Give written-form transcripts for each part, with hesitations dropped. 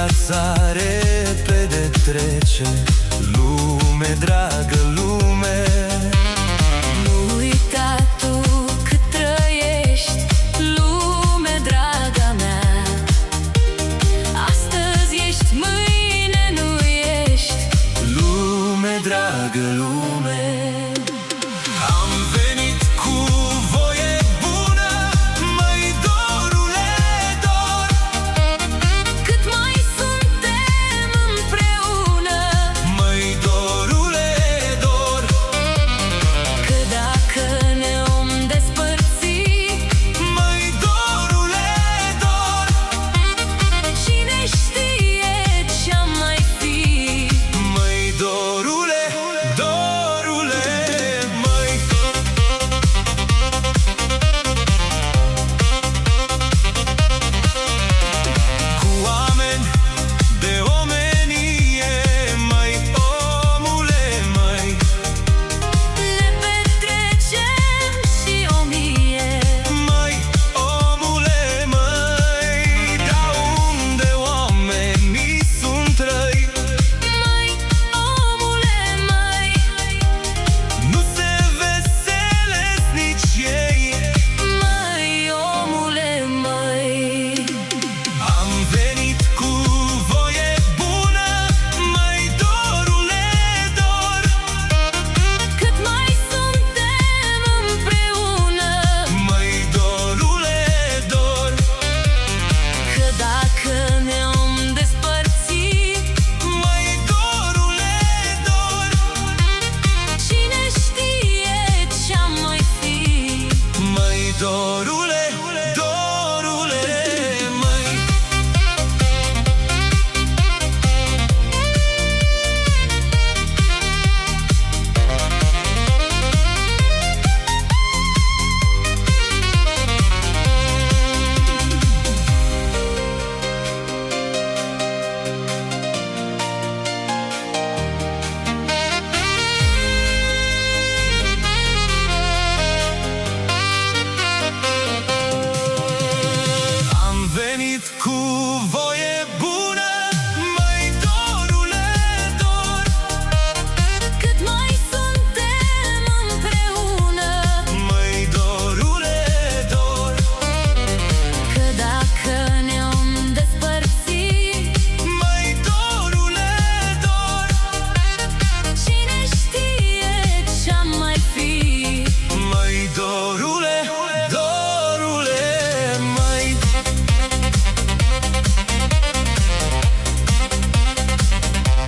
Viața repede trece, lume, dragă lume. Nu uita tu cât trăiești, lume, draga mea. Astăzi ești, mâine nu ești, lume, dragă lume. Am venit cu voie bună, măi dorule, dor. cât mai suntem împreună, Măi dorule, dor. că dacă ne-om despărți, Măi dorule, dor. cine știe ce-am mai fi. Măi dorule, dorule, măi. Cu oameni de omenie, măi omule, măi. Ne petrecem și 1000, Măi omule, măi. Dar unde oamenii sunt răi, măi omule, măi. nu se veselesc nici ei. Măi omule, măi. Am venit cu voie bună, măi dorule, dor. Cât mai suntem împreună, Măi dorule, dor. că dacă ne-om despărți, Măi dorule, dor. cine știe ce-am mai fi. Măi dorule, dorule, măi. Am venit cu voie bună, măi dorule, dor. Cât mai suntem împreună, Măi dorule, dor. că dacă ne-om despărți, Măi dorule, dor. cine știe ce-am mai fi. Măi dorule, dorule, măi.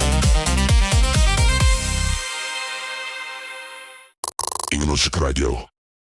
English Radio.